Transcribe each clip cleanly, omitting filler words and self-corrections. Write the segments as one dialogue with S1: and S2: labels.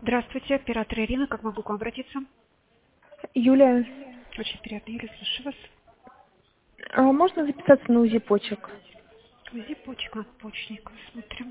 S1: Здравствуйте, оператор Ирина, как могу к вам обратиться?
S2: Юлия,
S1: Очень приятно, Юлия, слушаю вас.
S2: а можно записаться на УЗИ почек?
S1: УЗИ почек, надпочечник, смотрим.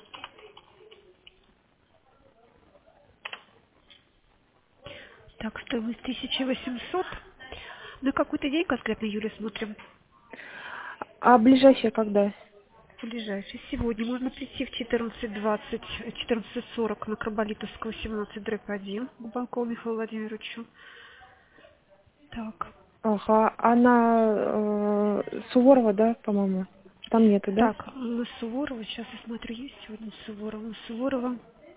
S1: Так, стоимость 1800. На какой-то день конкретно, Юлия, смотрим.
S2: А ближайшее когда?
S1: Ближайший. Сегодня можно прийти в 14:20, 14:40 на Карболитовского, 17/1 к Банкову Михаилу Владимировичу. Так,
S2: Ага, а на Суворова, да, по-моему? Там нету, да?
S1: так, на Суворова, сейчас я смотрю, есть сегодня Суворова. На Суворова,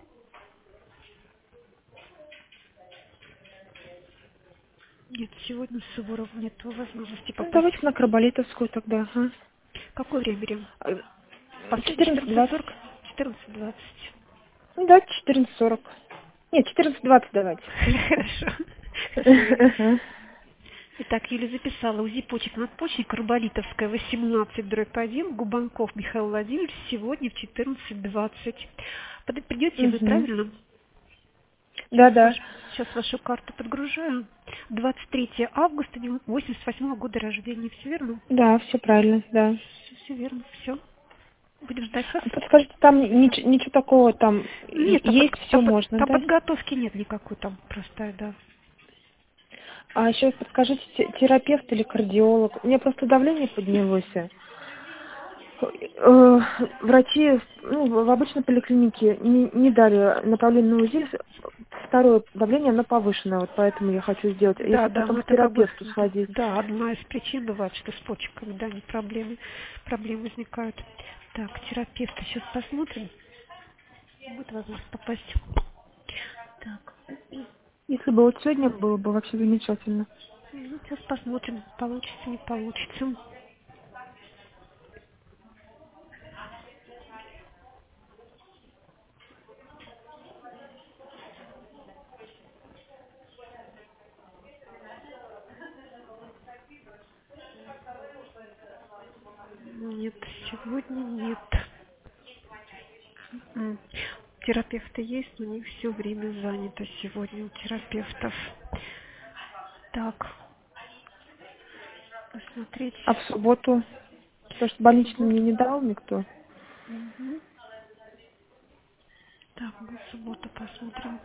S1: нет, сегодня Суворова нет возможности
S2: Ну,
S1: попасть.
S2: давайте на Краболитовскую тогда. Ага.
S1: Какое время берем?
S2: А,
S1: Последний
S2: 14:20.
S1: 14:40, 14:20.
S2: Ну, давайте 14:40. Нет, 14:20 давайте.
S1: Хорошо. Хорошо, Юля.
S2: Ага.
S1: Итак, Юля записала УЗИ почек надпочечник, Карболитовская, 18/1, Губанков Михаил Владимирович, сегодня в 14:20. Придете вы,
S2: Угу.
S1: правильно? Сейчас,
S2: Да-да.
S1: сейчас вашу карту подгружаю. 23 августа 88 года рождения. Все верно?
S2: Да, все правильно, да.
S1: Все верно, все. Будем ждать вас.
S2: А подскажите, там ничего такого там
S1: Нет,
S2: есть, все можно,
S1: там
S2: да?
S1: подготовки нет никакой, там простая, да.
S2: А еще подскажите, терапевт или кардиолог? У меня просто давление поднялось. Врачи ну, в обычной поликлинике не дали направление на УЗИ. Второе давление, оно повышенное, вот поэтому я хочу сделать.
S1: Да,
S2: Если
S1: да,
S2: потом
S1: ну
S2: к
S1: это как бы,
S2: терапевту сходить.
S1: да, одна из причин бывает, что с почками, да, не проблемы возникают. Так, терапевта сейчас посмотрим. Будет возможность попасть. Так,
S2: Если бы вот сегодня было бы вообще замечательно.
S1: ну, сейчас посмотрим, получится, не получится. Нет, сегодня нет. М. Терапевты есть, но не все время занято сегодня у терапевтов. Так, посмотреть.
S2: А в субботу? Потому что
S1: В
S2: больничный
S1: субботу.
S2: мне не дал никто.
S1: Мгм. Так, на субботу посмотрим.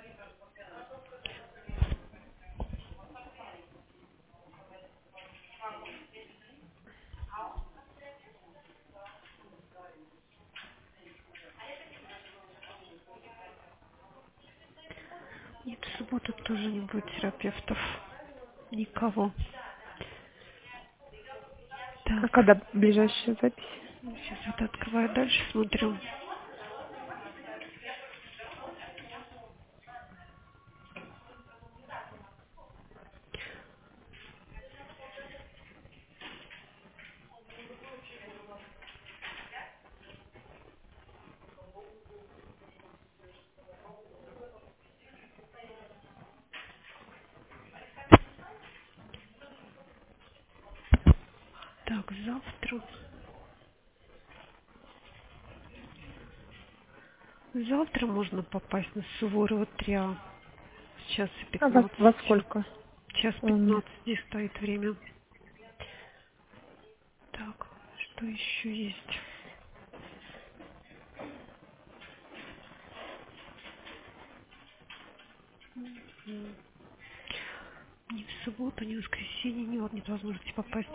S1: Нет, в субботу тоже не будет терапевтов. Никого.
S2: А
S1: Так,
S2: когда ближайшая запись?
S1: сейчас вот открываю дальше, смотрю. Так, завтра. Завтра можно попасть на Суворова 3А. Сейчас и
S2: А во
S1: 15.
S2: сколько?
S1: Час
S2: М.
S1: 15 здесь стоит время. Так, что еще есть? М, Ни в субботу, ни в воскресенье, нет возможности попасть.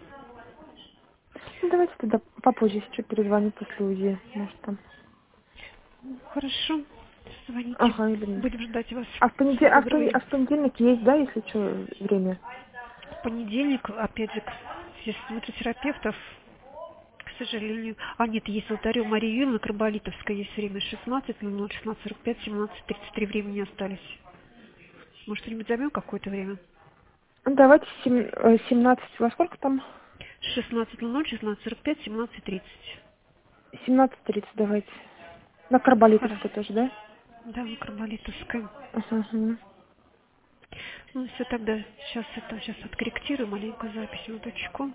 S2: Ну, давайте тогда попозже еще перезвоню после УЗИ. Может там.
S1: Хорошо, звоните.
S2: Ага, или нет.
S1: Будем ждать вас.
S2: А
S1: Всего доброго, Юля.
S2: в понедельник есть, да, если что, время?
S1: В понедельник, опять же, если смотрю терапевтов, к сожалению. А, нет, есть алтарю Мария Юрьевна Карболитовская, есть время 16:00, 16:45, 17:33 времени остались. Может, что-нибудь займем какое-то время?
S2: Ну, давайте 17, во сколько там?
S1: 16:00, 16:45, 17:30.
S2: 17:30 давайте. На
S1: Хорошо.
S2: Карболитовской тоже, да?
S1: Да, на Карболитовской.
S2: Ага, ага.
S1: Ну, все тогда, сейчас откорректирую маленькую запись, минуточку.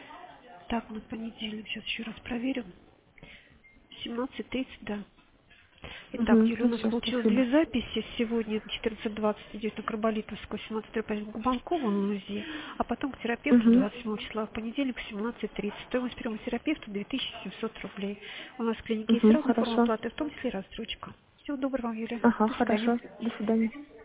S1: Так, на понедельник, сейчас еще раз проверю. 17:30, да. Итак, Юля, у
S2: Ну
S1: нас
S2: все,
S1: получилось
S2: спасибо.
S1: 2 записи. Сегодня 14:20 идет на Карболитовскую, 17 пойдем к Банкову на УЗИ, а потом к терапевту
S2: Угу.
S1: 27 числа, в понедельник в 17:30. Стоимость приема терапевта 2700 рублей. У нас в клинике есть
S2: Угу,
S1: разные формы
S2: хорошо.
S1: оплаты, в том числе и рассрочка. Всего доброго вам, Юля.
S2: Ага,
S1: До свидания.
S2: хорошо. До свидания.